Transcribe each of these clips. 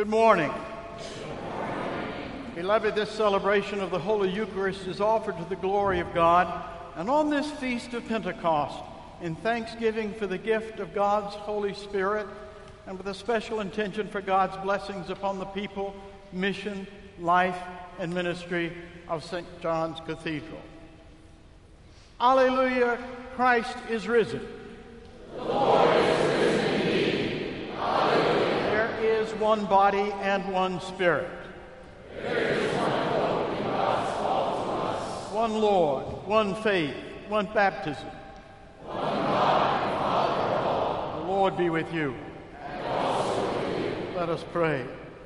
morning. Beloved, this celebration of the Holy Eucharist is offered to the glory of God, and on this feast of Pentecost, in thanksgiving for the gift of God's Holy Spirit, and with a special intention for God's blessings upon the people, mission, life, and ministry of St. John's Cathedral. Alleluia, Christ is risen. The Lord is risen indeed. Alleluia. There is one body and one Spirit. There is one hope in God's call to us. One Lord, one faith, one baptism. One God and Father of all. The Lord be with you. And also with you. Let us pray.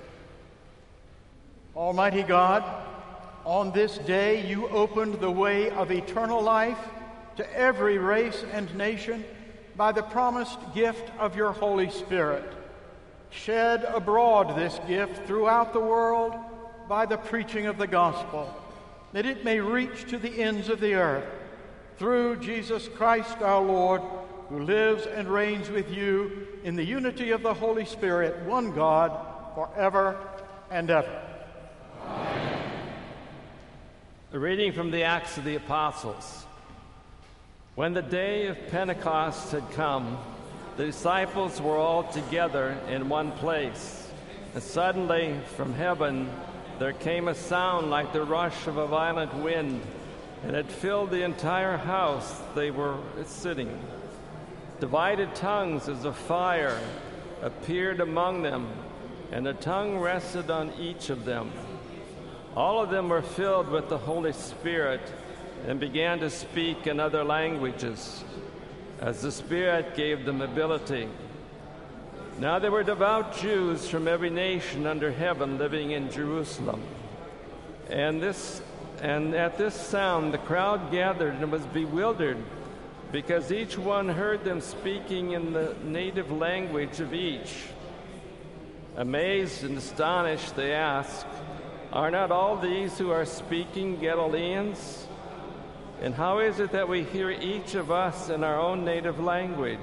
Almighty God, on this day you opened the way of eternal life to every race and nation by the promised gift of your Holy Spirit. Shed abroad this gift throughout the world by the preaching of the gospel, that it may reach to the ends of the earth, through Jesus Christ our Lord, who lives and reigns with you in the unity of the Holy Spirit, one God, forever and ever. Amen. A reading from the Acts of the Apostles. When the day of Pentecost had come, the disciples were all together in one place, and suddenly from heaven there came a sound like the rush of a violent wind, and it filled the entire house they were sitting. Divided tongues as of fire appeared among them, and a tongue rested on each of them. All of them were filled with the Holy Spirit and began to speak in other languages, as the Spirit gave them ability. Now there were devout Jews from every nation under heaven living in Jerusalem. And at this sound the crowd gathered and was bewildered, because each one heard them speaking in the native language of each. Amazed and astonished, they asked, "Are not all these who are speaking Galileans? And how is it that we hear each of us in our own native language?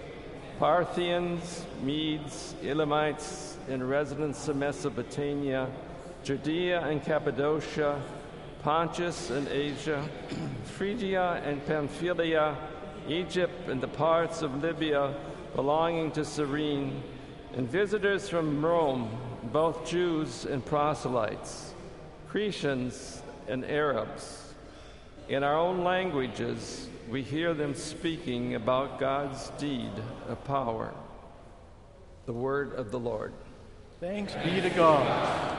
Parthians, Medes, Elamites, and residents of Mesopotamia, Judea and Cappadocia, Pontus and Asia, Phrygia and Pamphylia, Egypt and the parts of Libya belonging to Cyrene, and visitors from Rome, both Jews and proselytes, Cretans and Arabs. In our own languages, we hear them speaking about God's deed of power." The word of the Lord. Thanks be to God.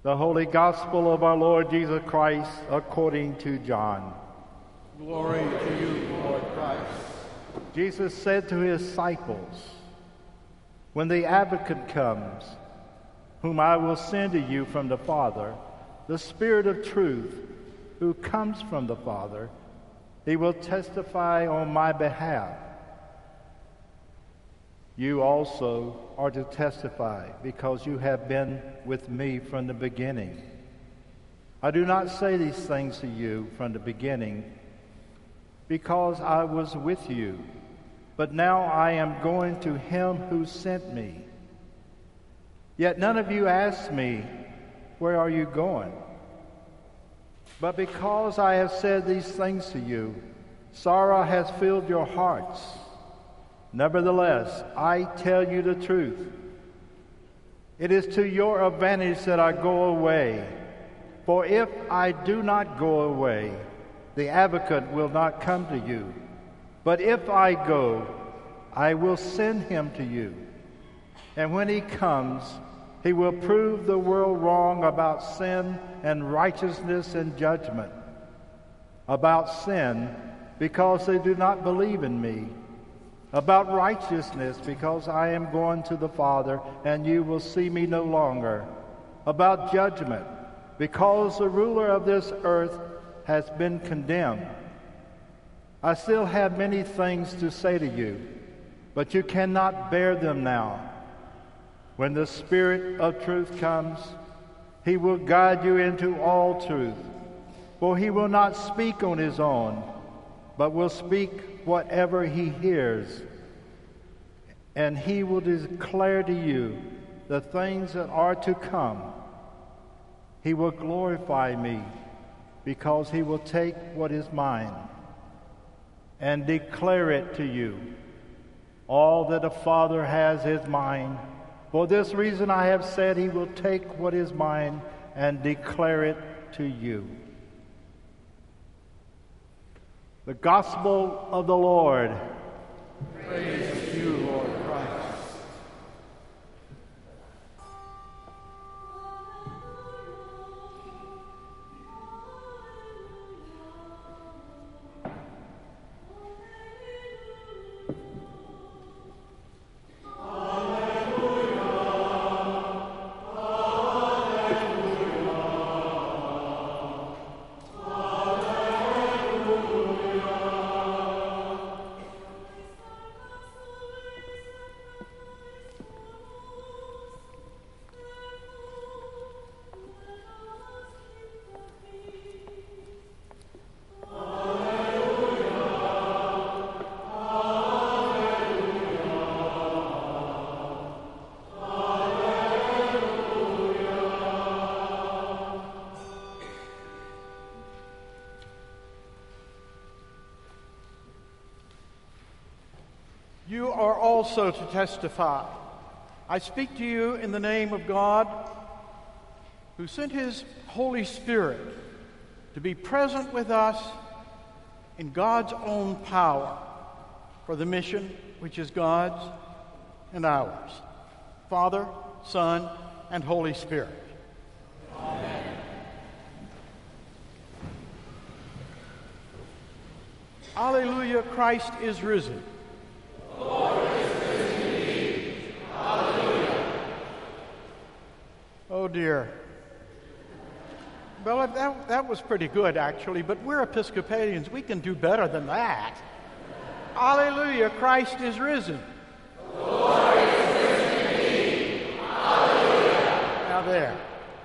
The Holy Gospel of our Lord Jesus Christ according to John. Glory to you, Lord Christ. Jesus said to his disciples, "When the Advocate comes, whom I will send to you from the Father, the Spirit of truth, who comes from the Father, he will testify on my behalf. You also are to testify, because you have been with me from the beginning. I do not say these things to you from the beginning, because I was with you, but now I am going to him who sent me. Yet none of you asked me, 'Where are you going?' But because I have said these things to you, sorrow has filled your hearts. Nevertheless, I tell you the truth. It is to your advantage that I go away. For if I do not go away, the Advocate will not come to you. But if I go, I will send him to you. And when he comes, he will prove the world wrong about sin and righteousness and judgment. About sin, because they do not believe in me. About righteousness, because I am going to the Father, and you will see me no longer. About judgment, because the ruler of this earth has been condemned. I still have many things to say to you, but you cannot bear them now. When the Spirit of truth comes, he will guide you into all truth. For he will not speak on his own, but will speak whatever he hears, and he will declare to you the things that are to come. He will glorify me, because he will take what is mine and declare it to you. All that the Father has is mine. For this reason I have said he will take what is mine and declare it to you." The Gospel of the Lord. Praise to you, Lord Christ. You are also to testify. I speak to you in the name of God, who sent his Holy Spirit to be present with us in God's own power for the mission which is God's and ours. Father, Son, and Holy Spirit. Amen. Alleluia, Christ is risen. The Lord is risen indeed. Hallelujah. Oh dear. Well, that was pretty good, actually, but we're Episcopalians. We can do better than that. Alleluia, Christ is risen. The Lord is risen indeed. Hallelujah. Now there.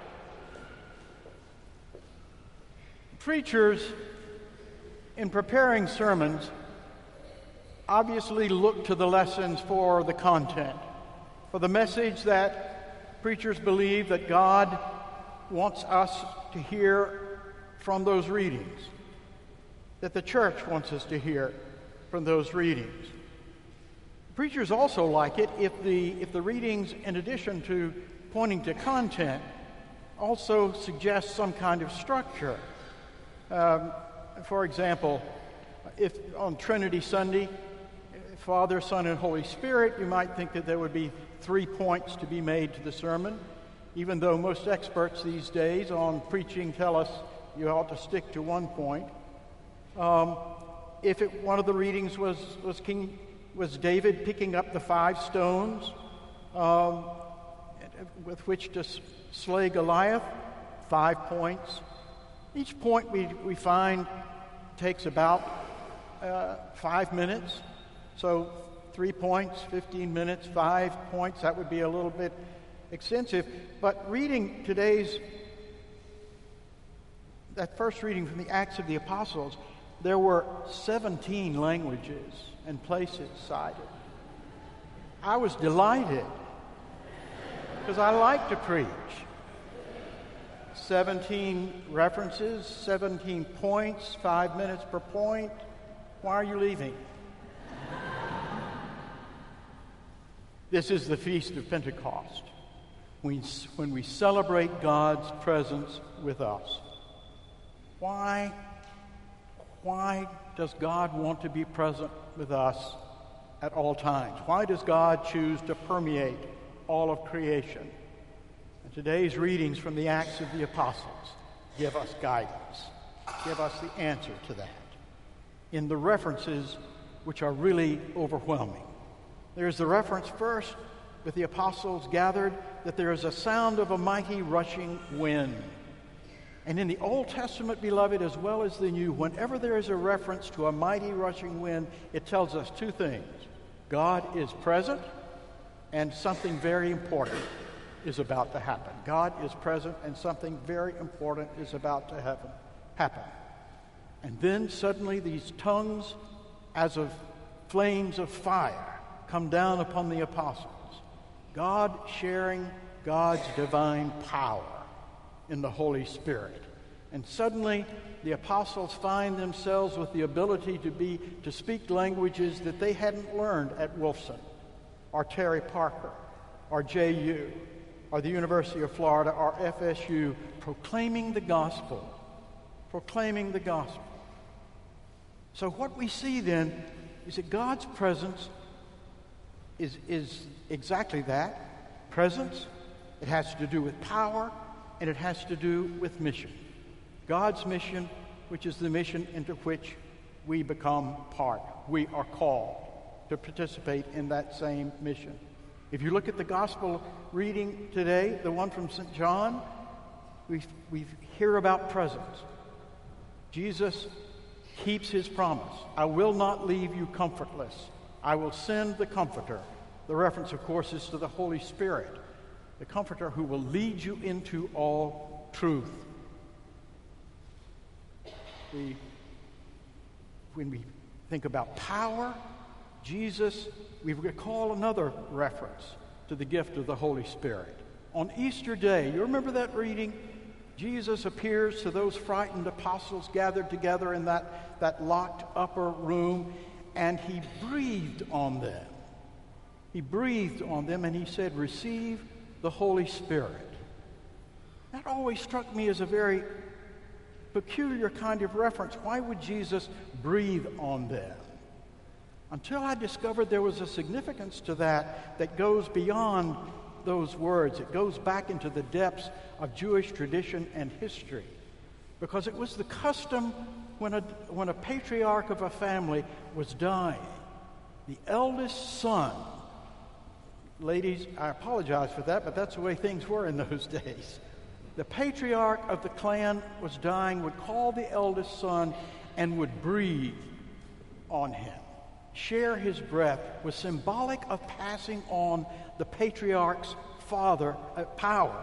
Preachers, in preparing sermons, obviously look to the lessons for the content, for the message that preachers believe that God wants us to hear from those readings, that the church wants us to hear from those readings. Preachers also like it if the readings, in addition to pointing to content, also suggest some kind of structure. For example, if on Trinity Sunday, Father, Son, and Holy Spirit, you might think that there would be 3 points to be made to the sermon. even though most experts these days on preaching tell us you ought to stick to one point. One of the readings was David picking up the 5 stones with which to slay Goliath, 5 points. Each point we find takes about 5 minutes. So 3 points, 15 minutes, 5 points, that would be a little bit extensive. But reading that first reading from the Acts of the Apostles, there were 17 languages and places cited. I was delighted because I like to preach. 17 references, 17 points, 5 minutes per point. Why are you leaving? This is the Feast of Pentecost, when we celebrate God's presence with us. Why does God want to be present with us at all times? Why does God choose to permeate all of creation? And today's readings from the Acts of the Apostles give us guidance, give us the answer to that in the references which are really overwhelming. There's the reference first with the apostles gathered that there is a sound of a mighty rushing wind. And in the Old Testament, beloved, as well as the New, whenever there is a reference to a mighty rushing wind, it tells us 2 things. God is present, and something very important is about to happen. God is present, and something very important is about to happen. And then suddenly these tongues, as of flames of fire, come down upon the apostles. God sharing God's divine power in the Holy Spirit. And suddenly the apostles find themselves with the ability to speak languages that they hadn't learned at Wolfson or Terry Parker or JU or the University of Florida or FSU, proclaiming the gospel. So what we see then is that God's presence is exactly that. Presence. It has to do with power, and it has to do with mission. God's mission, which is the mission into which we become part. We are called to participate in that same mission. If you look at the gospel reading today, the one from St. John, we hear about presence. Jesus keeps his promise. I will not leave you comfortless. I will send the Comforter. The reference, of course, is to the Holy Spirit, the Comforter who will lead you into all truth. When we think about power, Jesus, we recall another reference to the gift of the Holy Spirit. On Easter Day, you remember that reading? Jesus appears to those frightened apostles gathered together in that locked upper room, and he breathed on them. He breathed on them and he said, "Receive the Holy Spirit." That always struck me as a very peculiar kind of reference. Why would Jesus breathe on them? Until I discovered there was a significance to that goes beyond those words. It goes back into the depths of Jewish tradition and history. Because it was the custom when a patriarch of a family was dying, the eldest son, ladies, I apologize for that, but that's the way things were in those days. The patriarch of the clan was dying, would call the eldest son and would breathe on him. Share his breath was symbolic of passing on the patriarch's power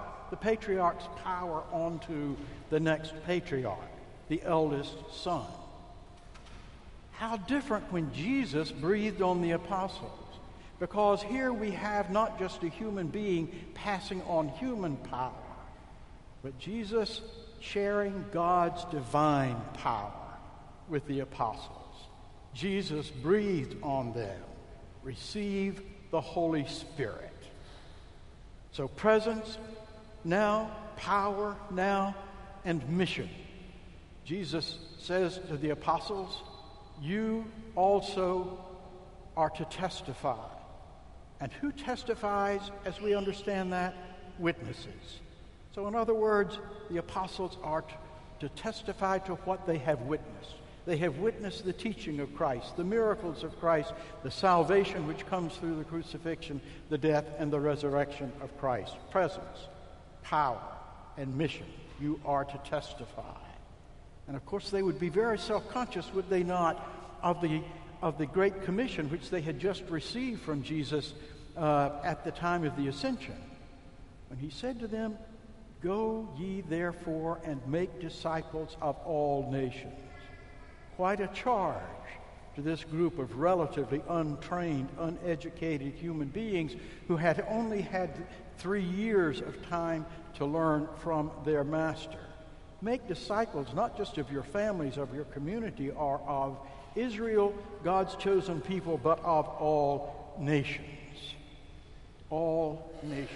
onto the next patriarch, the eldest son. How different when Jesus breathed on the apostles. Because here we have not just a human being passing on human power, but Jesus sharing God's divine power with the apostles. Jesus breathed on them. Receive the Holy Spirit. So presence now, power now, and mission. Jesus says to the apostles, you also are to testify. And who testifies, as we understand that? Witnesses. So in other words, the apostles are to testify to what they have witnessed. They have witnessed the teaching of Christ, the miracles of Christ, the salvation which comes through the crucifixion, the death, and the resurrection of Christ. Presence, power, and mission. You are to testify. And of course, they would be very self-conscious, would they not, of the Great Commission which they had just received from Jesus at the time of the Ascension. When he said to them, "Go ye therefore and make disciples of all nations." Quite a charge to this group of relatively untrained, uneducated human beings who had only had 3 years of time to learn from their master. Make disciples not just of your families, of your community, or of Israel, God's chosen people, but of all nations. All nations.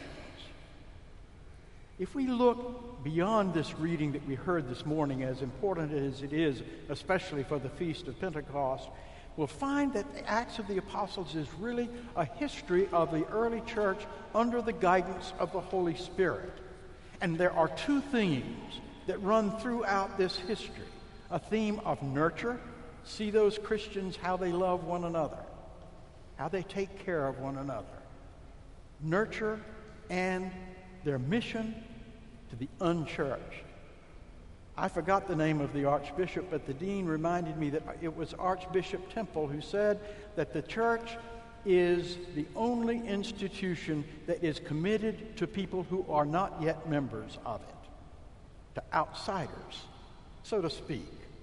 If we look beyond this reading that we heard this morning, as important as it is, especially for the Feast of Pentecost, we'll find that the Acts of the Apostles is really a history of the early church under the guidance of the Holy Spirit. And there are 2 themes that run throughout this history. A theme of nurture. See those Christians, how they love one another, how they take care of one another. Nurture and their mission to the unchurched. I forgot the name of the archbishop, but the dean reminded me that it was Archbishop Temple who said that the church is the only institution that is committed to people who are not yet members of it, to outsiders, so to speak.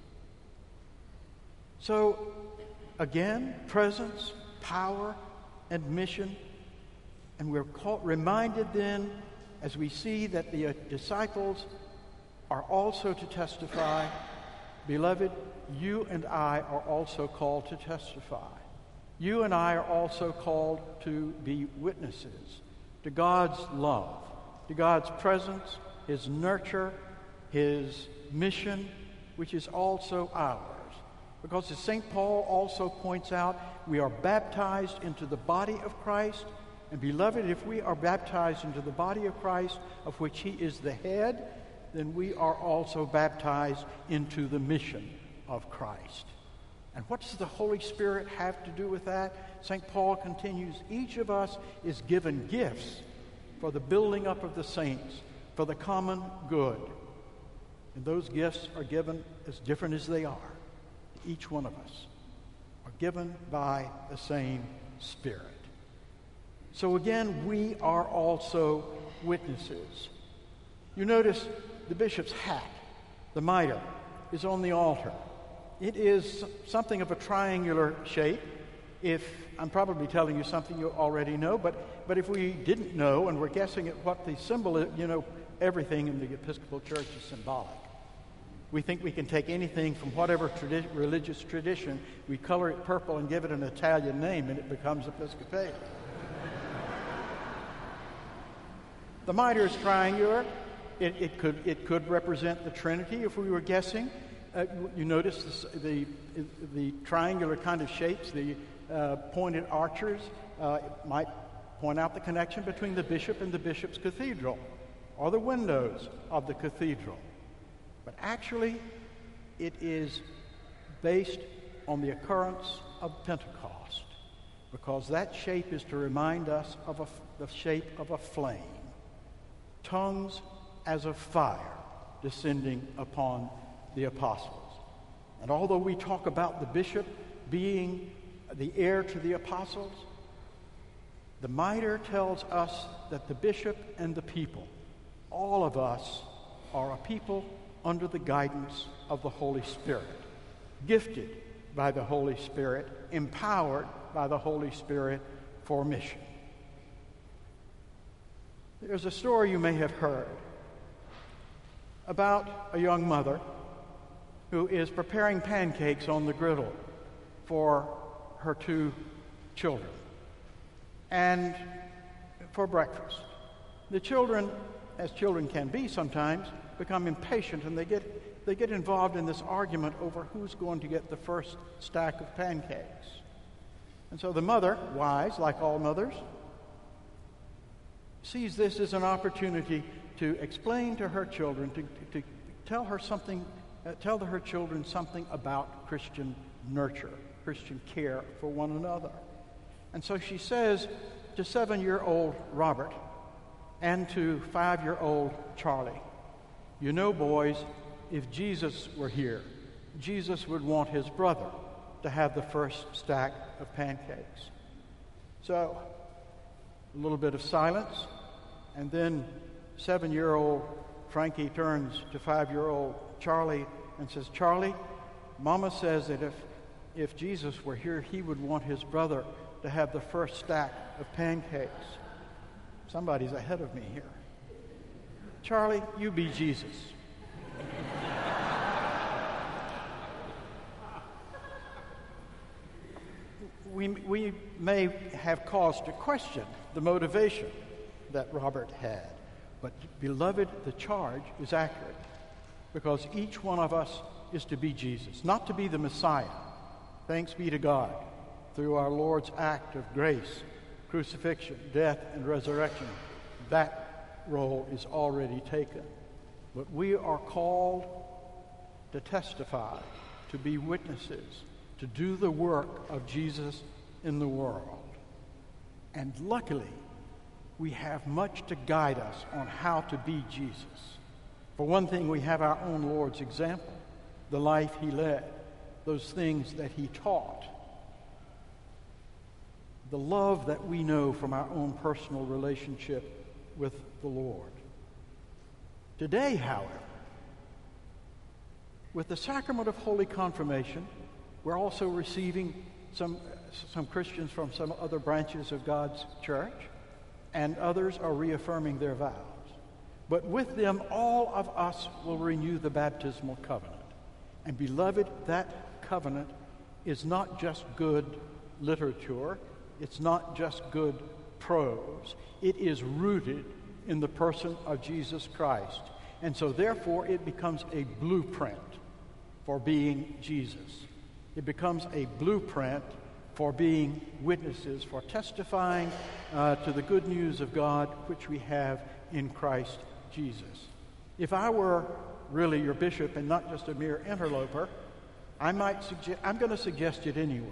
So, again, presence, power, and mission. And we're reminded then, as we see that the disciples are also to testify, beloved, you and I are also called to testify. You and I are also called to be witnesses to God's love, to God's presence, His nurture, His mission, which is also ours. Because as St. Paul also points out, we are baptized into the body of Christ. And beloved, if we are baptized into the body of Christ, of which He is the head, then we are also baptized into the mission of Christ. And what does the Holy Spirit have to do with that? St. Paul continues, each of us is given gifts for the building up of the saints, for the common good. And those gifts are given as different as they are. Each one of us are given by the same Spirit. So again, we are also witnesses. You notice the bishop's hat, the mitre, is on the altar. It is something of a triangular shape. If I'm probably telling you something you already know, but if we didn't know and we're guessing at what the symbol is, everything in the Episcopal Church is symbolic. We think we can take anything from whatever religious tradition, we color it purple and give it an Italian name, and it becomes Episcopalian. The mitre is triangular. It could represent the Trinity if we were guessing. You notice the triangular kind of shapes, the pointed archers might point out the connection between the bishop and the bishop's cathedral, or the windows of the cathedral. But actually, it is based on the occurrence of Pentecost, because that shape is to remind us of the shape of a flame, tongues as of fire descending upon the apostles. And although we talk about the bishop being the heir to the apostles, the mitre tells us that the bishop and the people, all of us, are a people under the guidance of the Holy Spirit, gifted by the Holy Spirit, empowered by the Holy Spirit for mission. There's a story you may have heard about a young mother who is preparing pancakes on the griddle for her 2 children and for breakfast. The children, as children can be sometimes, become impatient, and they get involved in this argument over who's going to get the first stack of pancakes. And so the mother, wise like all mothers, sees this as an opportunity to explain to her children, to tell her something, tell her children something about Christian nurture, Christian care for one another. And so she says to 7-year-old Robert and to 5-year-old Charlie, "You know, boys, if Jesus were here, Jesus would want his brother to have the first stack of pancakes." So, a little bit of silence, and then 7-year-old Frankie turns to 5-year-old Charlie and says, "Charlie, Mama says that if Jesus were here, he would want his brother to have the first stack of pancakes." Somebody's ahead of me here. "Charlie, you be Jesus." We may have cause to question the motivation that Robert had. But, beloved, the charge is accurate, because each one of us is to be Jesus, not to be the Messiah. Thanks be to God, through our Lord's act of grace, crucifixion, death, and resurrection. That role is already taken. But we are called to testify, to be witnesses, to do the work of Jesus in the world. And luckily, we have much to guide us on how to be Jesus. For one thing, we have our own Lord's example, the life he led, those things that he taught, the love that we know from our own personal relationship with the Lord. Today, however, with the sacrament of Holy Confirmation, we're also receiving some Christians from some other branches of God's church, and others are reaffirming their vows. But with them, all of us will renew the baptismal covenant. And beloved, that covenant is not just good literature, it's not just good prose. It is rooted in the person of Jesus Christ. And so therefore it becomes a blueprint for being Jesus. It becomes a blueprint for being witnesses, for testifying to the good news of God which we have in Christ Jesus. If I were really your bishop and not just a mere interloper, I'm going to suggest it anyway.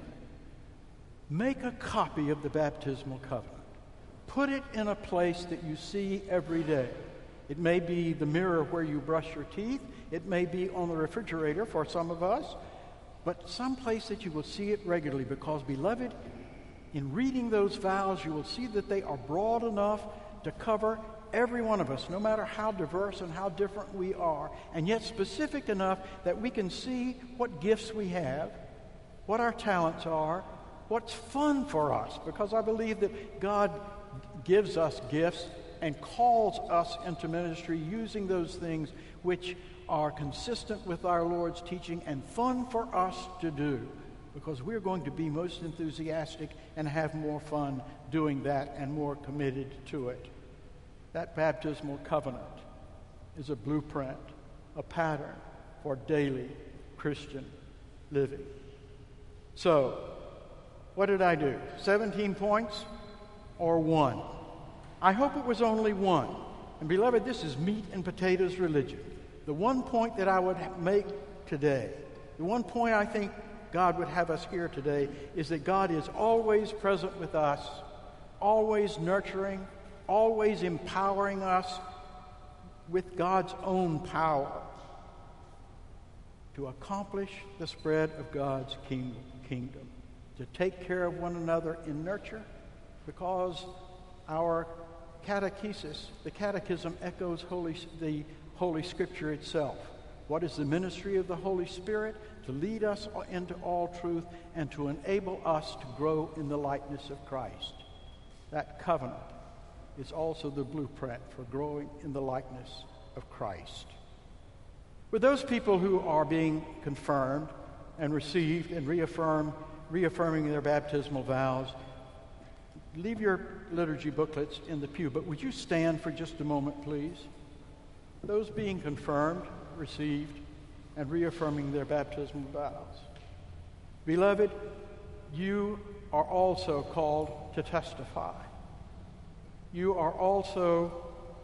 Make a copy of the baptismal covenant. Put it in a place that you see every day. It may be the mirror where you brush your teeth. It may be on the refrigerator for some of us. But someplace that you will see it regularly, because, beloved, in reading those vows, you will see that they are broad enough to cover every one of us, no matter how diverse and how different we are, and yet specific enough that we can see what gifts we have, what our talents are, what's fun for us, because I believe that God gives us gifts and calls us into ministry using those things which are consistent with our Lord's teaching and fun for us to do, because we're going to be most enthusiastic and have more fun doing that and more committed to it. That baptismal covenant is a blueprint, a pattern for daily Christian living. So, what did I do? 17 points or 1? I hope it was only 1. And beloved, this is meat and potatoes religion. The one point that I would make today, the one point I think God would have us hear today, is that God is always present with us, always nurturing, always empowering us with God's own power to accomplish the spread of God's kingdom, to take care of one another in nurture, because our catechesis, the catechism, echoes the Holy Scripture itself. What is the ministry of the Holy Spirit? To lead us into all truth and to enable us to grow in the likeness of Christ. That covenant is also the blueprint for growing in the likeness of Christ. With those people who are being confirmed and received and reaffirming their baptismal vows, leave your liturgy booklets in the pew, but would you stand for just a moment, please? Those being confirmed, received, and reaffirming their baptismal vows. Beloved, you are also called to testify. You are also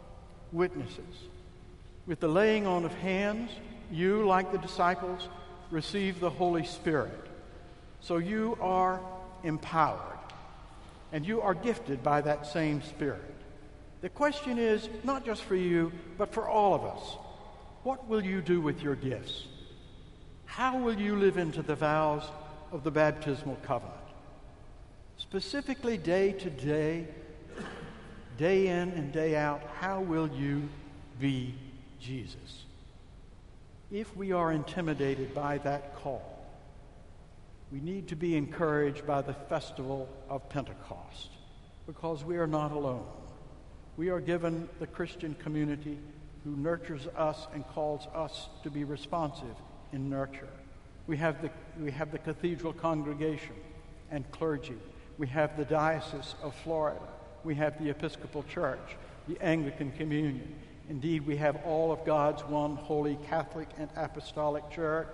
witnesses. With the laying on of hands, you, like the disciples, receive the Holy Spirit. So you are empowered, and you are gifted by that same Spirit. The question is, not just for you, but for all of us, what will you do with your gifts? How will you live into the vows of the baptismal covenant? Specifically, day to day, day in and day out, how will you be Jesus? If we are intimidated by that call, we need to be encouraged by the festival of Pentecost, because we are not alone. We are given the Christian community who nurtures us and calls us to be responsive in nurture. We have the cathedral congregation and clergy. We have the Diocese of Florida. We have the Episcopal Church, the Anglican Communion. Indeed, we have all of God's one holy Catholic and Apostolic Church,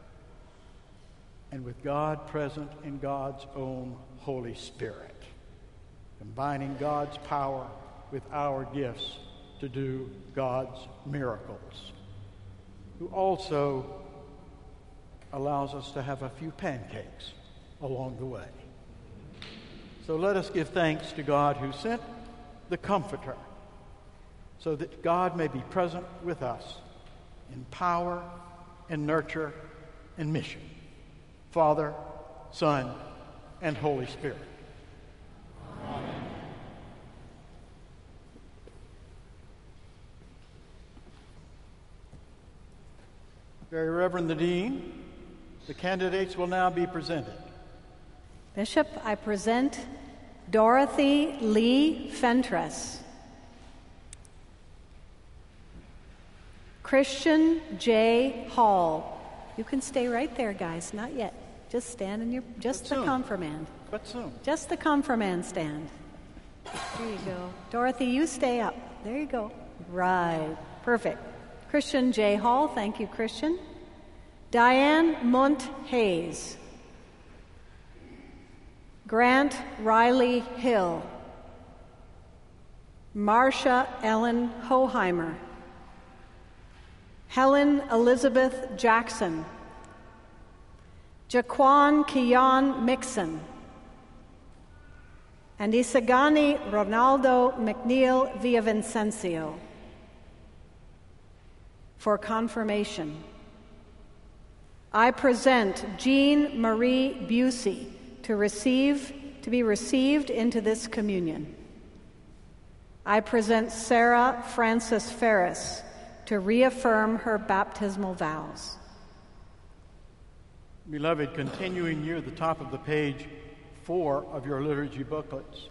and with God present in God's own Holy Spirit, combining God's power with our gifts to do God's miracles, who also allows us to have a few pancakes along the way. So let us give thanks to God who sent the Comforter, so that God may be present with us in power and nurture and mission. Father, Son, and Holy Spirit. Amen. Very Reverend the Dean, the candidates will now be presented. Bishop, I present Dorothy Lee Fentress, Christian J. Hall. You can stay right there, guys. Not yet. Just stand in your, just the confirmand. But soon. Just the confirmand stand. There you go. Dorothy, you stay up. There you go. Right. Perfect. Christian J. Hall. Thank you, Christian. Diane Munt Hayes. Grant Riley Hill. Marcia Ellen Hoheimer. Helen Elizabeth Jackson. Jaquan Kian Mixon. And Isagani Ronaldo McNeil Villavicencio. For confirmation, I present Jean Marie Busey to be received into this communion. I present Sarah Frances Ferris to reaffirm her baptismal vows. Beloved, continuing near the top of the page 4 of your liturgy booklets,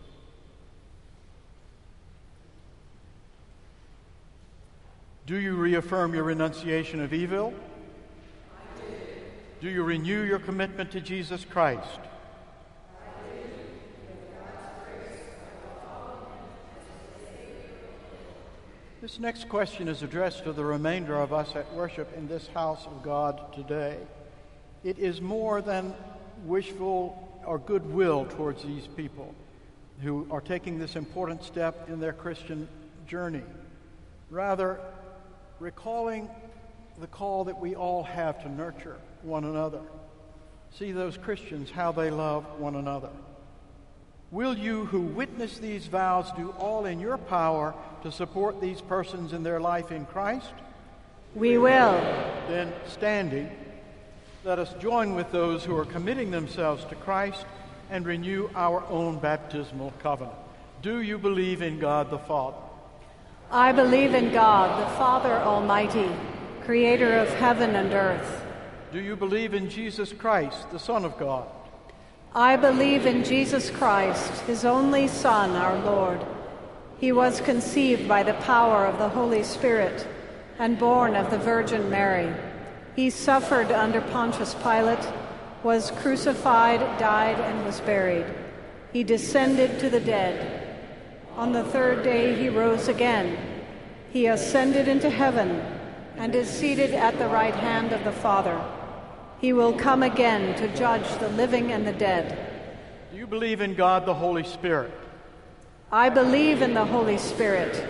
do you reaffirm your renunciation of evil? I do. Do you renew your commitment to Jesus Christ? I do. With God's grace, I will follow him as a Savior. This next question is addressed to the remainder of us at worship in this house of God today. It is more than wishful or goodwill towards these people who are taking this important step in their Christian journey. Rather, recalling the call that we all have to nurture one another. See those Christians, how they love one another. Will you who witness these vows do all in your power to support these persons in their life in Christ? We will. Then, standing, let us join with those who are committing themselves to Christ and renew our own baptismal covenant. Do you believe in God the Father? I believe in God, the Father Almighty, creator of heaven and earth. Do you believe in Jesus Christ, the Son of God? I believe in Jesus Christ, his only Son, our Lord. He was conceived by the power of the Holy Spirit and born of the Virgin Mary. He suffered under Pontius Pilate, was crucified, died, and was buried. He descended to the dead. On the third day he rose again. He ascended into heaven and is seated at the right hand of the Father. He will come again to judge the living and the dead. Do you believe in God the Holy Spirit? I believe in the Holy Spirit, the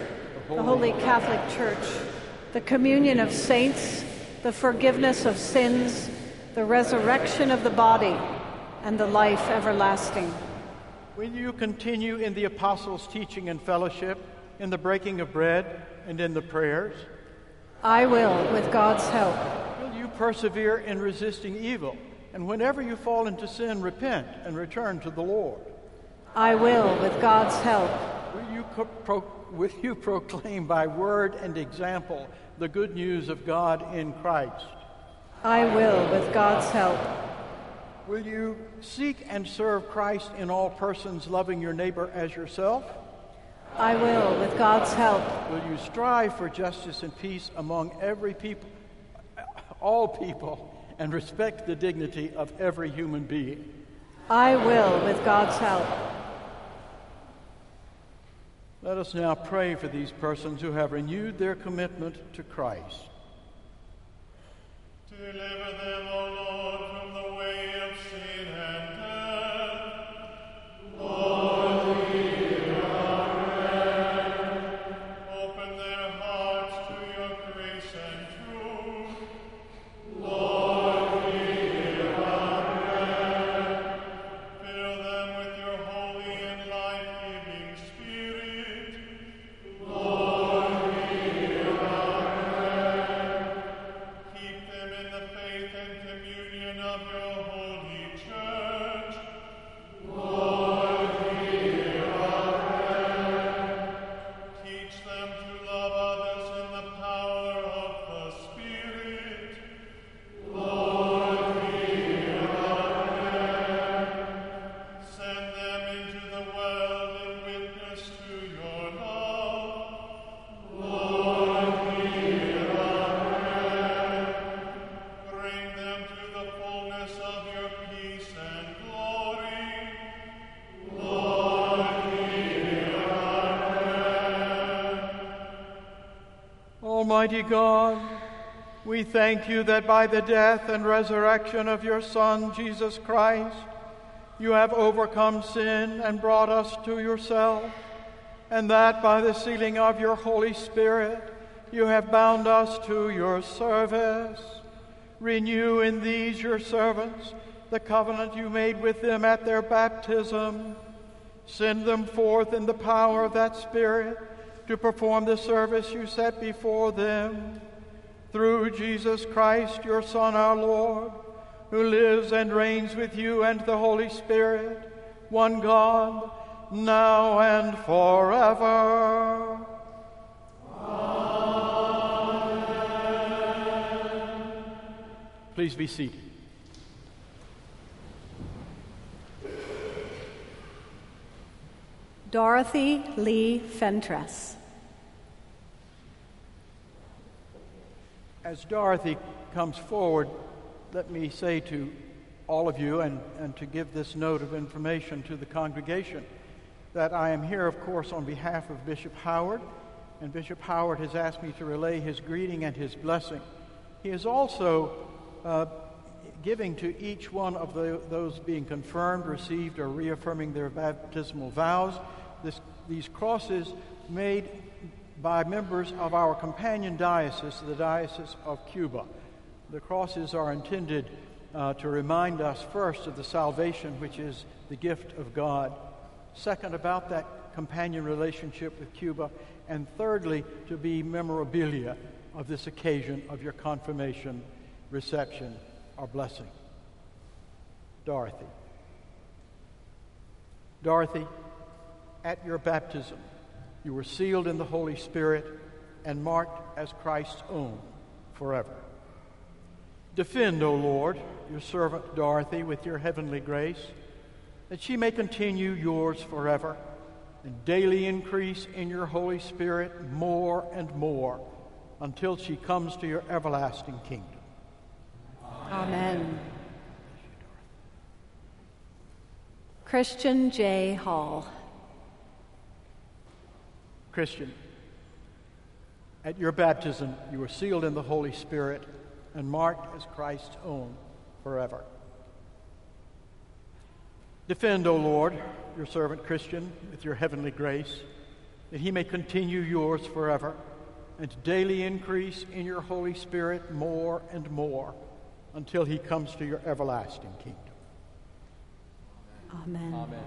the Holy Catholic Church, the communion of saints, the forgiveness of sins, the resurrection of the body, and the life everlasting. Will you continue in the apostles' teaching and fellowship, in the breaking of bread, and in the prayers? I will, with God's help. Will you persevere in resisting evil, and whenever you fall into sin, repent and return to the Lord? I will, with God's help. Will you proclaim by word and example the good news of God in Christ? I will, with God's help. Will you seek and serve Christ in all persons, loving your neighbor as yourself? I will, with God's help. Will you strive for justice and peace among all people, and respect the dignity of every human being? I will, with God's help. Let us now pray for these persons who have renewed their commitment to Christ. Deliver them, O Lord, from the way of sin and death. Lord, hear our prayer. Open their hearts to your grace and truth. Lord, hear our prayer. Fill them with your holy and life-giving Spirit. Lord, hear our prayer. Keep them in the faith and communion of your holy church. Lord, hear our prayer. Teach them to love others in the power of the Spirit. Lord, hear our prayer. Send them into the world in witness to your love. Lord, hear our prayer. Bring them to the fullness of your peace and glory. Lord, hear our prayer. Almighty God, we thank you that by the death and resurrection of your Son, Jesus Christ, you have overcome sin and brought us to yourself, and that by the sealing of your Holy Spirit, you have bound us to your service. Renew in these your servants the covenant you made with them at their baptism. Send them forth in the power of that Spirit to perform the service you set before them. Through Jesus Christ, your Son, our Lord, who lives and reigns with you and the Holy Spirit, one God, now and forever. Please be seated. Dorothy Lee Fentress. As Dorothy comes forward, let me say to all of you and to give this note of information to the congregation that I am here, of course, on behalf of Bishop Howard, and Bishop Howard has asked me to relay his greeting and his blessing. He is also giving to each one of those being confirmed, received, or reaffirming their baptismal vows these crosses made by members of our companion diocese, the Diocese of Cuba. The crosses are intended to remind us first of the salvation which is the gift of God, second, about that companion relationship with Cuba, and thirdly, to be memorabilia of this occasion of your confirmation, reception, or blessing. Dorothy, at your baptism, you were sealed in the Holy Spirit and marked as Christ's own forever. Defend, O Lord, your servant Dorothy with your heavenly grace, that she may continue yours forever and daily increase in your Holy Spirit more and more until she comes to your everlasting kingdom. Amen. Christian J. Hall. Christian, at your baptism, you were sealed in the Holy Spirit and marked as Christ's own forever. Defend, O Lord, your servant Christian with your heavenly grace, that he may continue yours forever, and daily increase in your Holy Spirit more and more, until he comes to your everlasting kingdom. Amen. Amen.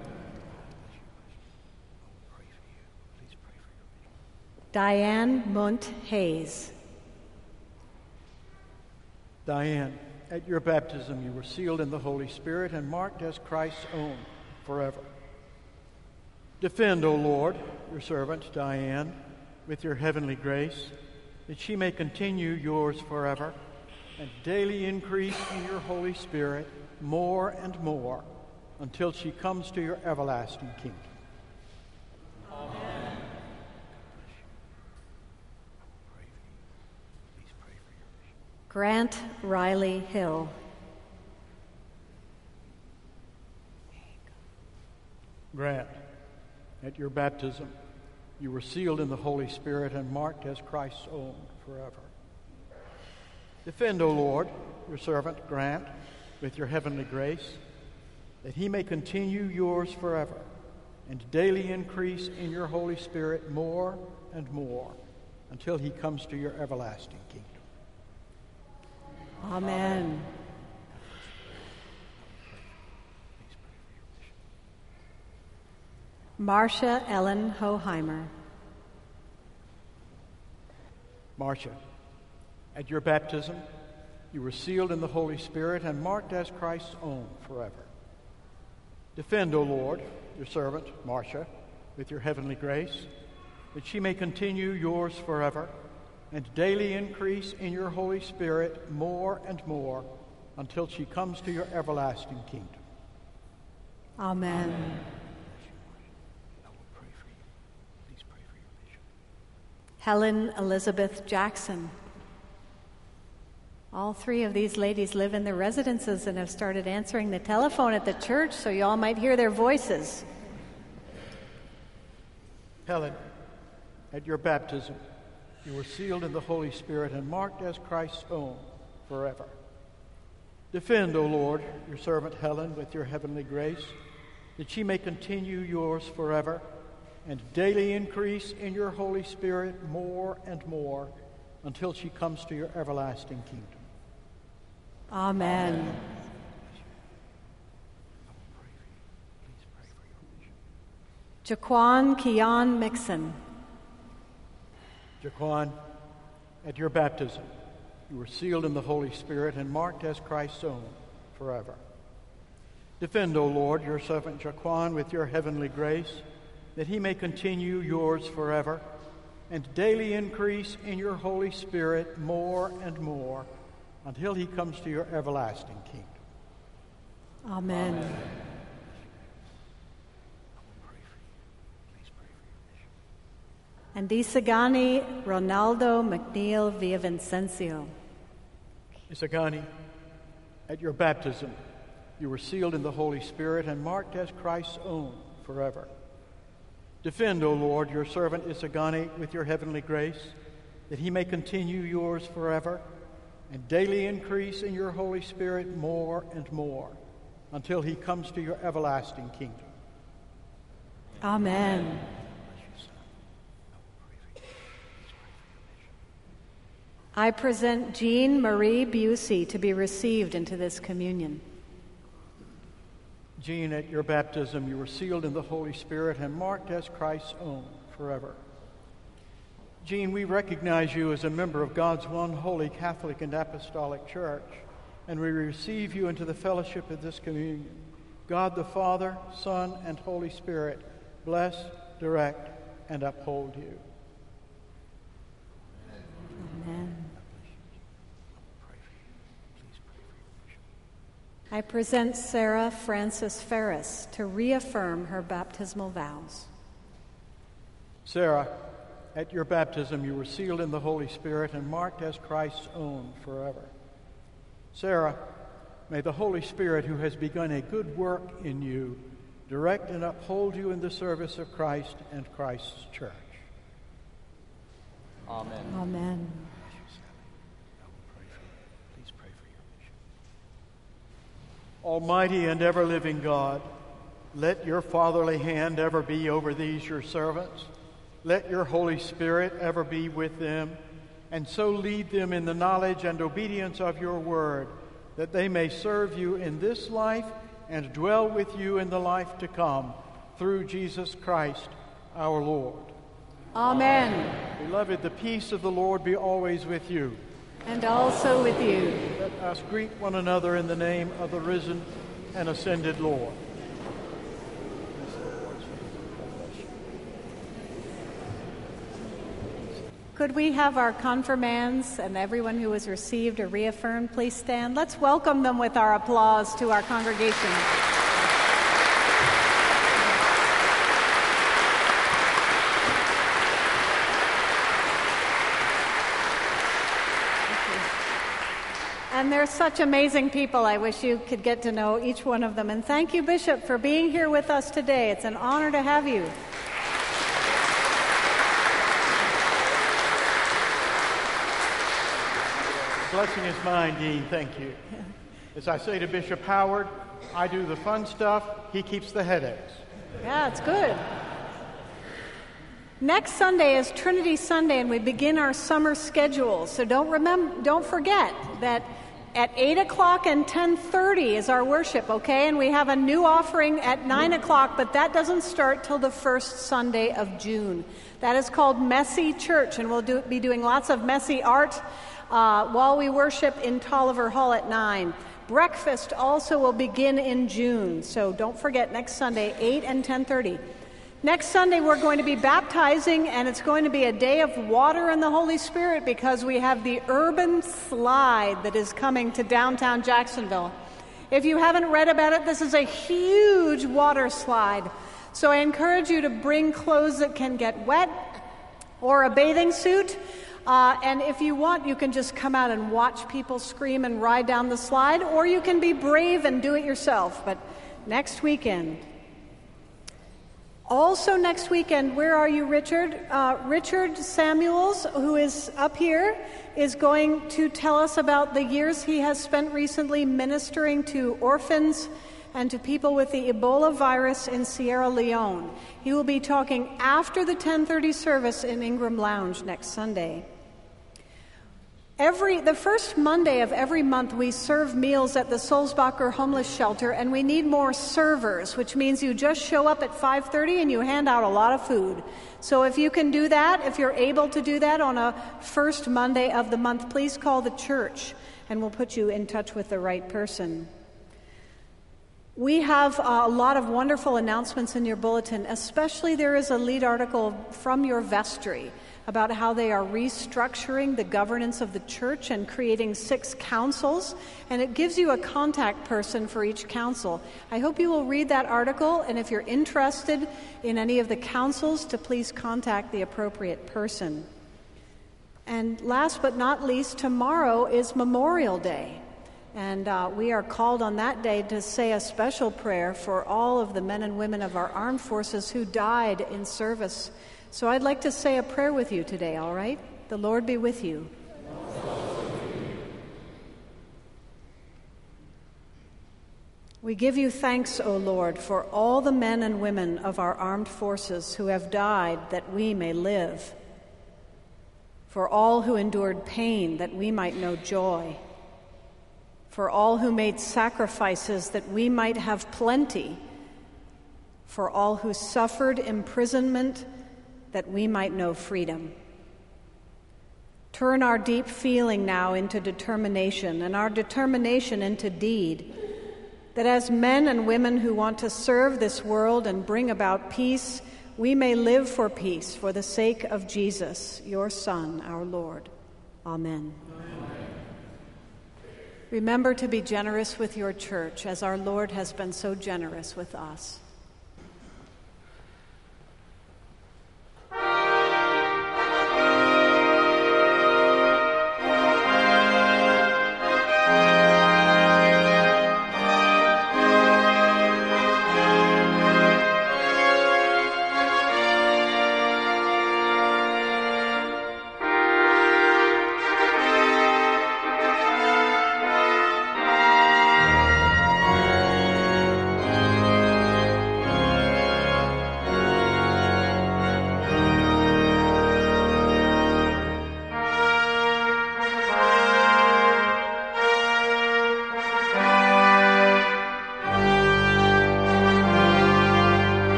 Diane Munt Hayes. Diane, at your baptism you were sealed in the Holy Spirit and marked as Christ's own forever. Defend, O Lord, your servant Diane, with your heavenly grace, that she may continue yours forever, and daily increase in your Holy Spirit more and more, until she comes to your everlasting kingdom. Amen. Grant Riley Hill. Grant, at your baptism, you were sealed in the Holy Spirit and marked as Christ's own forever. Defend, O Lord, your servant Grant, with your heavenly grace, that he may continue yours forever, and daily increase in your Holy Spirit more and more, until he comes to your everlasting kingdom. Amen. Marcia Ellen Hoheimer. Marcia, at your baptism, you were sealed in the Holy Spirit and marked as Christ's own forever. Defend, O Lord, your servant, Marcia, with your heavenly grace, that she may continue yours forever, and daily increase in your Holy Spirit more and more, until she comes to your everlasting kingdom. Amen. Helen Elizabeth Jackson. All three of these ladies live in their residences and have started answering the telephone at the church, so you all might hear their voices. Helen, at your baptism, you were sealed in the Holy Spirit and marked as Christ's own forever. Defend, O Lord, your servant Helen with your heavenly grace, that she may continue yours forever, and daily increase in your Holy Spirit more and more, until she comes to your everlasting kingdom. Amen. Jaquan Keon Mixon. Jaquan, at your baptism, you were sealed in the Holy Spirit and marked as Christ's own forever. Defend, O Lord, your servant Jaquan with your heavenly grace, that he may continue yours forever, and daily increase in your Holy Spirit more and more, until he comes to your everlasting kingdom. Amen. Amen. And Isagani Ronaldo McNeil Villavicencio. Isagani, at your baptism, you were sealed in the Holy Spirit and marked as Christ's own forever. Defend, O Lord, your servant Isagani with your heavenly grace, that he may continue yours forever, and daily increase in your Holy Spirit more and more, until he comes to your everlasting kingdom. Amen. I present Jean Marie Busey to be received into this communion. Jean, at your baptism, you were sealed in the Holy Spirit and marked as Christ's own forever. Jean, we recognize you as a member of God's one holy Catholic and Apostolic Church, and we receive you into the fellowship of this communion. God the Father, Son, and Holy Spirit bless, direct, and uphold you. Amen. I present Sarah Frances Ferris to reaffirm her baptismal vows. Sarah, at your baptism you were sealed in the Holy Spirit and marked as Christ's own forever. Sarah, may the Holy Spirit, who has begun a good work in you, direct and uphold you in the service of Christ and Christ's church. Amen. Amen. Almighty and ever-living God, let your fatherly hand ever be over these your servants, Let your Holy Spirit ever be with them, and so lead them in the knowledge and obedience of your word, that they may serve you in this life and dwell with you in the life to come, through Jesus Christ our Lord. Amen. Beloved, the peace of the Lord be always with you. And also with you. Let us greet one another in the name of the risen and ascended Lord. Could we have our confirmands and everyone who has received or reaffirmed please stand? Let's welcome them with our applause to our congregation. And they're such amazing people. I wish you could get to know each one of them. And thank you, Bishop, for being here with us today. It's an honor to have you. Blessing is mine, Dean. Thank you. As I say to Bishop Howard, I do the fun stuff, he keeps the headaches. Yeah, it's good. Next Sunday is Trinity Sunday, and we begin our summer schedule. So don't forget that at 8 o'clock and 10:30 is our worship, okay? And we have a new offering at 9 o'clock, but that doesn't start till the first Sunday of June. That is called Messy Church, and we'll be doing lots of messy art while we worship in Tolliver Hall at 9. Breakfast also will begin in June, so don't forget next Sunday, 8 and 10:30. Next Sunday, we're going to be baptizing, and it's going to be a day of water and the Holy Spirit because we have the urban slide that is coming to downtown Jacksonville. If you haven't read about it, this is a huge water slide. So I encourage you to bring clothes that can get wet or a bathing suit. And if you want, you can just come out and watch people scream and ride down the slide, or you can be brave and do it yourself. But next weekend. Also next weekend, where are you, Richard? Richard Samuels, who is up here, is going to tell us about the years he has spent recently ministering to orphans and to people with the Ebola virus in Sierra Leone. He will be talking after the 10:30 service in Ingram Lounge next Sunday. The first Monday of every month, we serve meals at the Sulzbacher Homeless Shelter, and we need more servers, which means you just show up at 5:30 and you hand out a lot of food. So if you can do that, if you're able to do that on a first Monday of the month, please call the church, and we'll put you in touch with the right person. We have a lot of wonderful announcements in your bulletin, especially there is a lead article from your vestry about how they are restructuring the governance of the church and creating 6 councils, and it gives you a contact person for each council. I hope you will read that article, and if you're interested in any of the councils, to please contact the appropriate person. And last but not least, tomorrow is Memorial Day, and we are called on that day to say a special prayer for all of the men and women of our armed forces who died in service. So I'd like to say a prayer with you today, all right? The Lord be with you. We give you thanks, O Lord, for all the men and women of our armed forces who have died that we may live, for all who endured pain that we might know joy, for all who made sacrifices that we might have plenty, for all who suffered imprisonment that we might know freedom. Turn our deep feeling now into determination, and our determination into deed, that as men and women who want to serve this world and bring about peace, we may live for peace for the sake of Jesus, your Son, our Lord. Amen. Remember to be generous with your church, as our Lord has been so generous with us.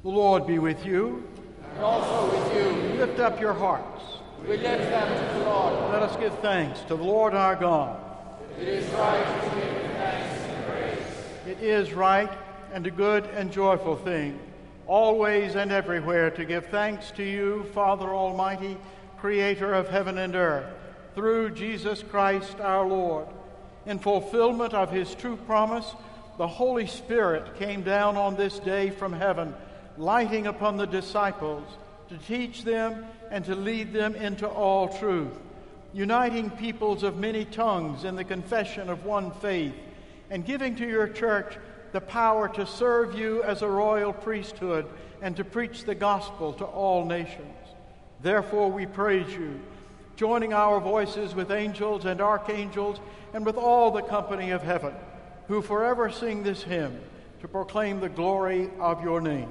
The Lord be with you. And also with you. Lift up your hearts. We lift them to the Lord. Let us give thanks to the Lord our God. It is right to give him thanks and praise. It is right and a good and joyful thing, always and everywhere, to give thanks to you, Father Almighty, Creator of heaven and earth, through Jesus Christ our Lord. In fulfillment of his true promise, the Holy Spirit came down on this day from heaven, lighting upon the disciples to teach them and to lead them into all truth, uniting peoples of many tongues in the confession of one faith, and giving to your church the power to serve you as a royal priesthood and to preach the gospel to all nations. Therefore we praise you, joining our voices with angels and archangels and with all the company of heaven, who forever sing this hymn to proclaim the glory of your name.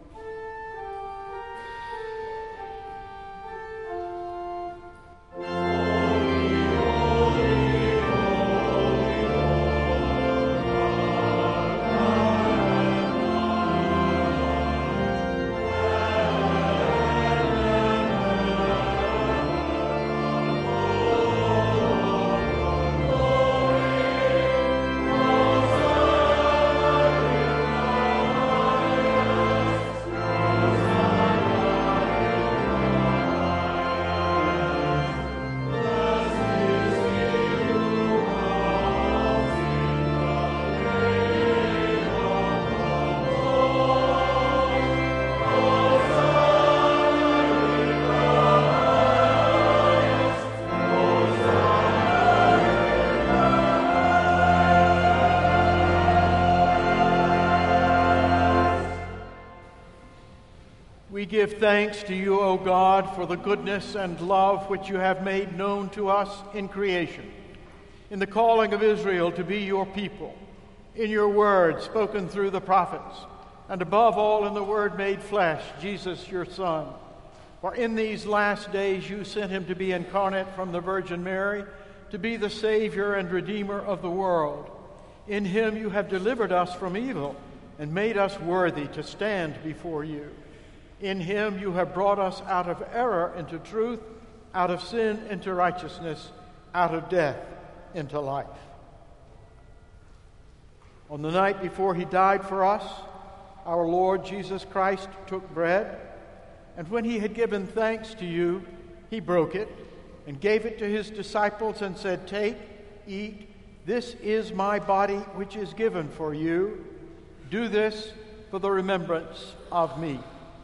We give thanks to you, O God, for the goodness and love which you have made known to us in creation, in the calling of Israel to be your people, in your word spoken through the prophets, and above all in the Word made flesh, Jesus your Son. For in these last days you sent him to be incarnate from the Virgin Mary, to be the Savior and Redeemer of the world. In him you have delivered us from evil and made us worthy to stand before you. In him you have brought us out of error into truth, out of sin into righteousness, out of death into life. On the night before he died for us, our Lord Jesus Christ took bread, and when he had given thanks to you, he broke it and gave it to his disciples and said, "Take, eat, this is my body which is given for you. Do this for the remembrance of me."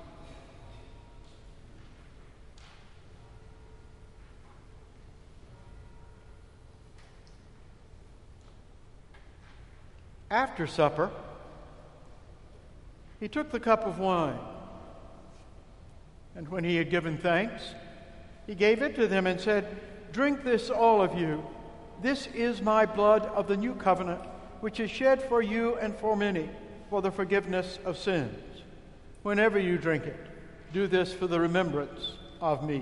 After supper, he took the cup of wine, and when he had given thanks, he gave it to them and said, "Drink this, all of you. This is my blood of the new covenant, which is shed for you and for many for the forgiveness of sins. Whenever you drink it, do this for the remembrance of me."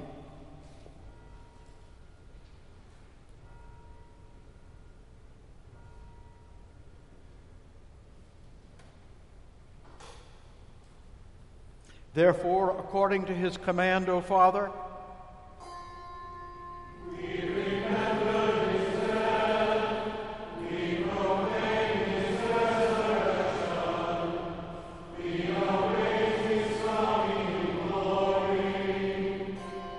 Therefore, according to his command, O Father, we remember his death, we proclaim his resurrection, we await his coming in glory.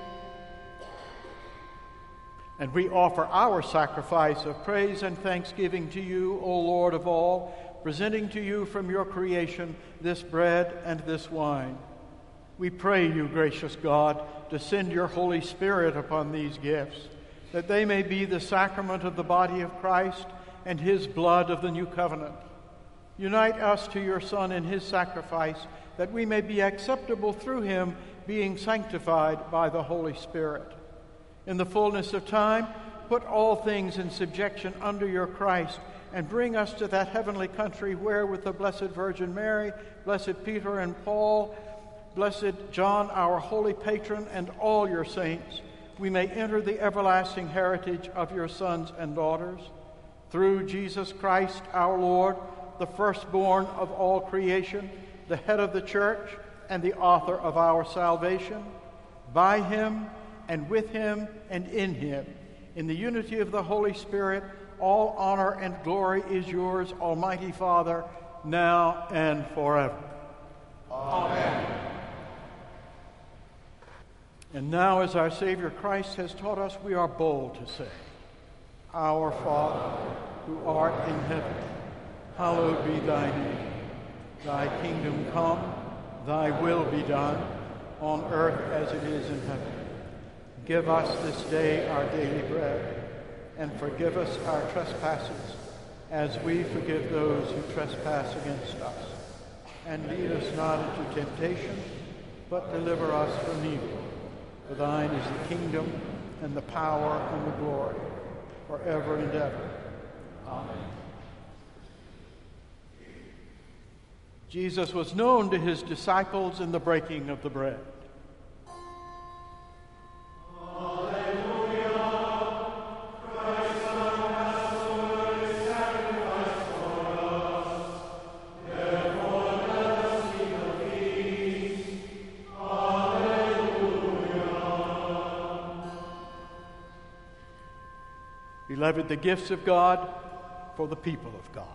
and we offer our sacrifice of praise and thanksgiving to you, O Lord of all, presenting to you from your creation this bread and this wine. We pray you, gracious God, to send your Holy Spirit upon these gifts, that they may be the sacrament of the body of Christ and his blood of the new covenant. Unite us to your Son in his sacrifice, that we may be acceptable through him, being sanctified by the Holy Spirit. In the fullness of time, put all things in subjection under your Christ, and bring us to that heavenly country where, with the Blessed Virgin Mary, blessed Peter and Paul, blessed John, our holy patron, and all your saints, we may enter the everlasting heritage of your sons and daughters. Through Jesus Christ our Lord, the firstborn of all creation, the head of the church, and the author of our salvation, by him and with him and in him, in the unity of the Holy Spirit, all honor and glory is yours, Almighty Father, now and forever. Amen. And now, as our Savior Christ has taught us, we are bold to say, Our Father, who art in heaven, hallowed be thy name. Thy kingdom come, thy will be done, on earth as it is in heaven. Give us this day our daily bread, and forgive us our trespasses, as we forgive those who trespass against us. And lead us not into temptation, but deliver us from evil. For thine is the kingdom, and the power, and the glory, forever and ever. Amen. Jesus was known to his disciples in the breaking of the bread. Beloved, the gifts of God for the people of God.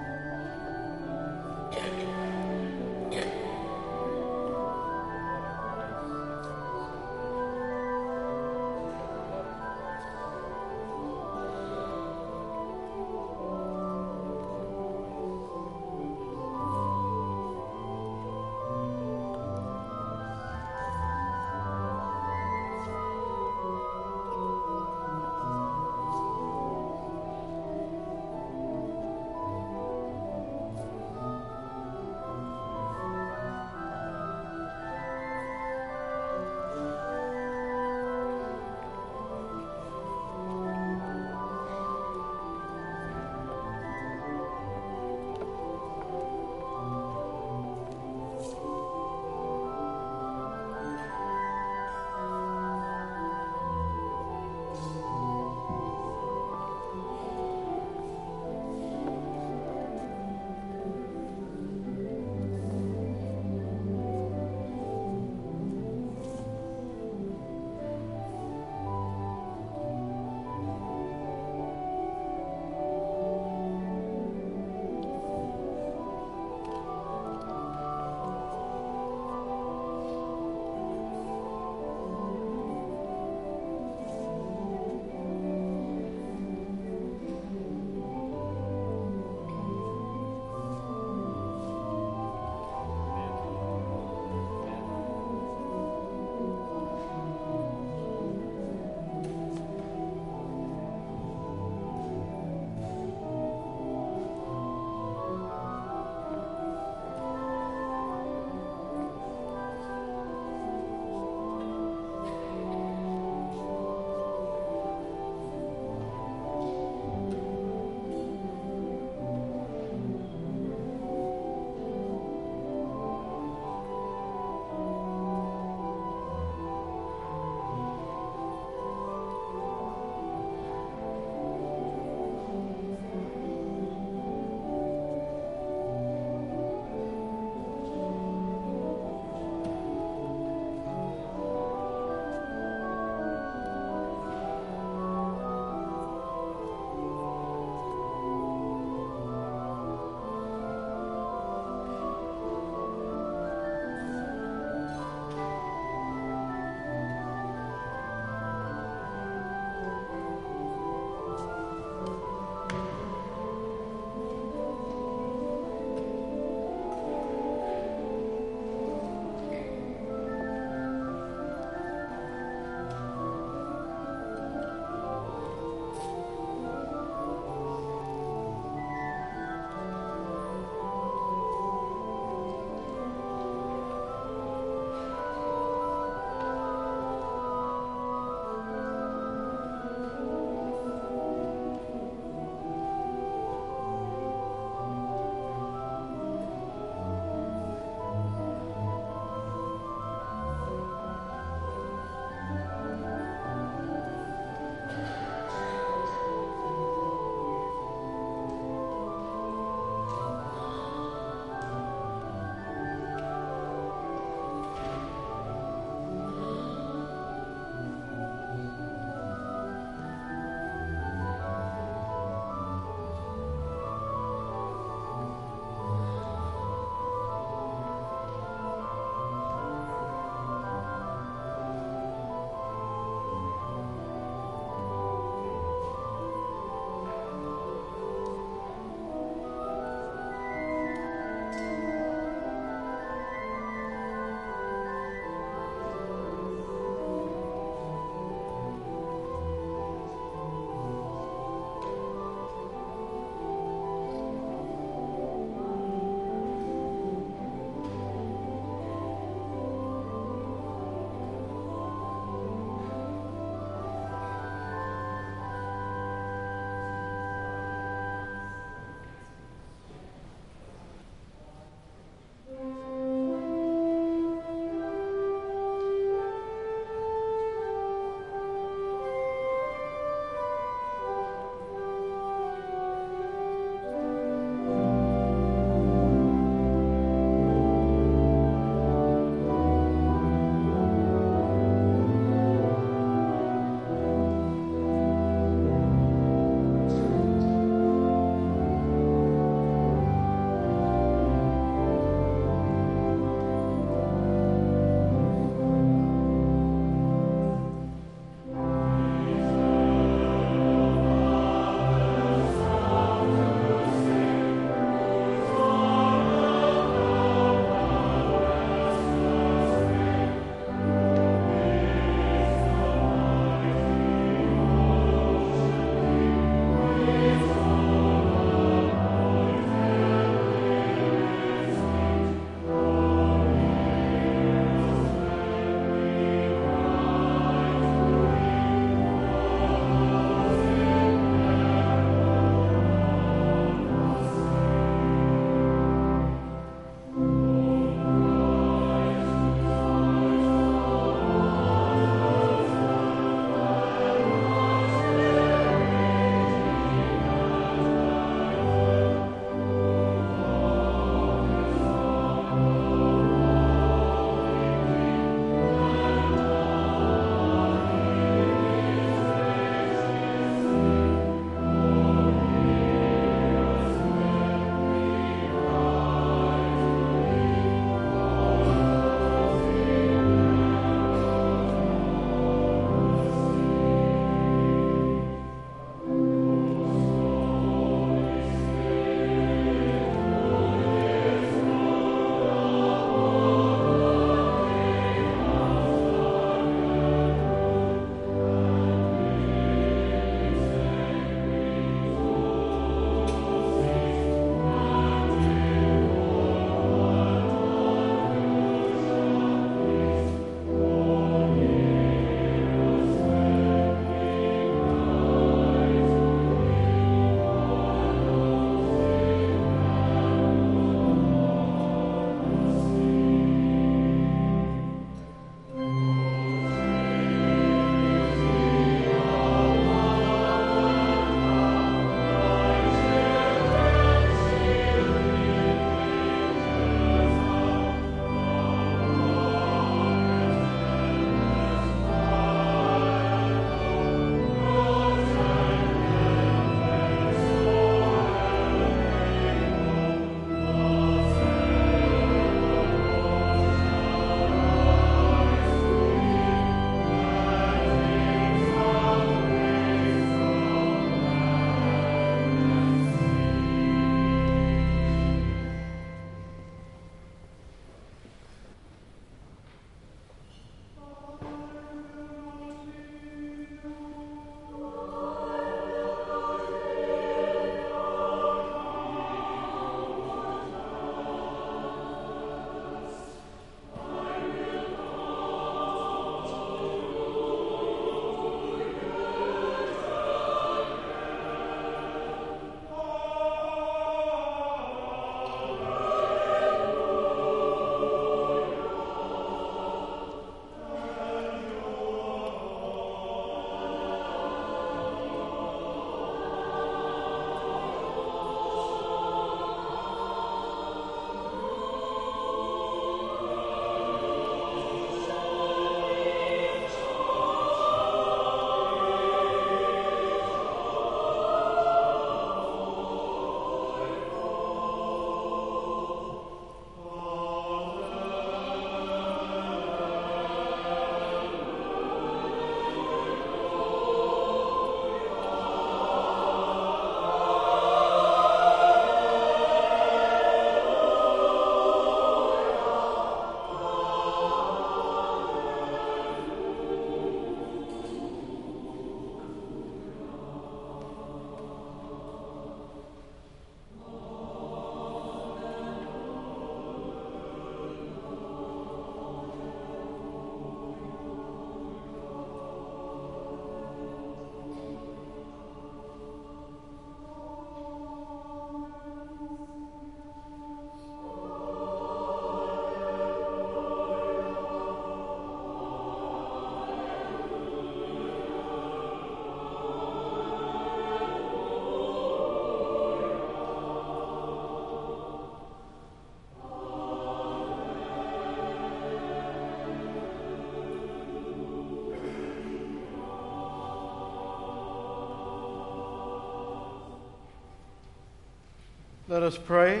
Let us pray.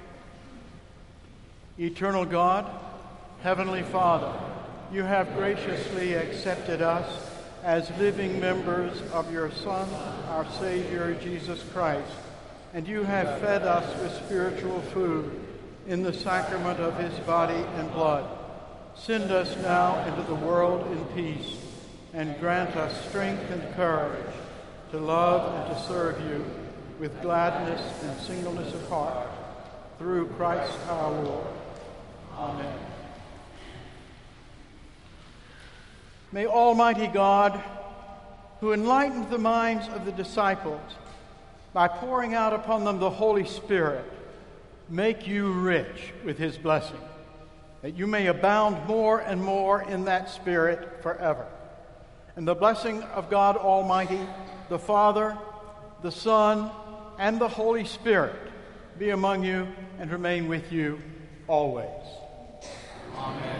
Eternal God, Heavenly Father, you have graciously accepted us as living members of your Son, our Savior, Jesus Christ, and you have fed us with spiritual food in the sacrament of his body and blood. Send us now into the world in peace, and grant us strength and courage to love and to serve you with gladness and singleness of heart, through Christ our Lord. Amen. May Almighty God, who enlightened the minds of the disciples by pouring out upon them the Holy Spirit, make you rich with his blessing, that you may abound more and more in that Spirit forever. And the blessing of God Almighty, the Father, the Son, and the Holy Spirit be among you and remain with you always. Amen.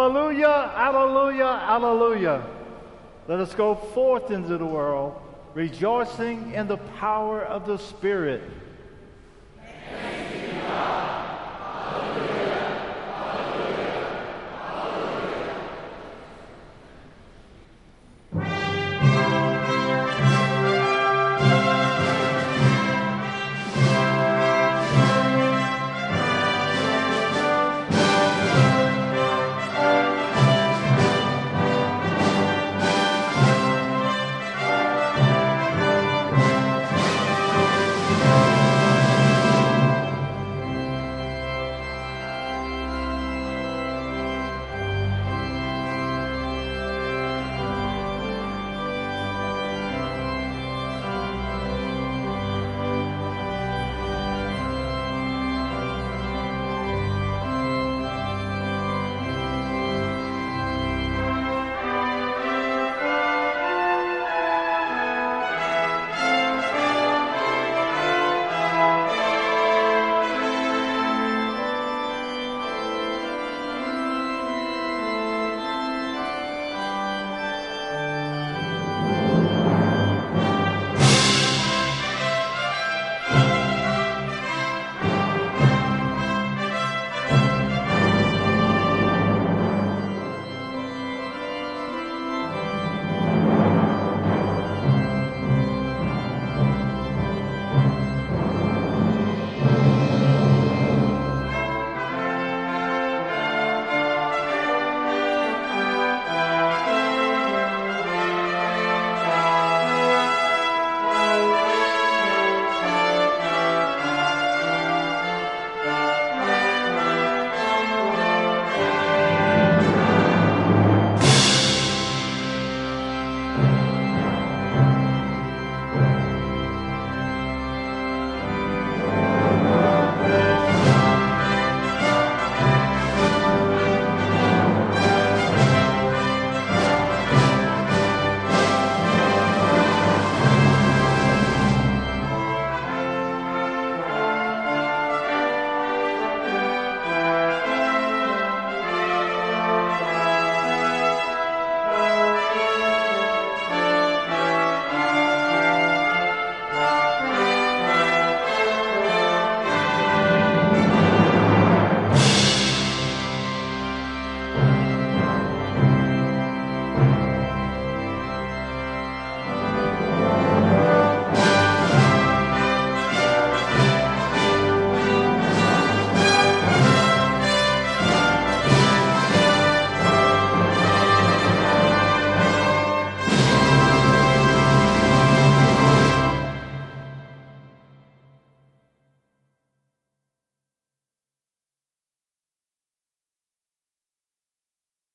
Alleluia, alleluia, alleluia. Let us go forth into the world, rejoicing in the power of the Spirit.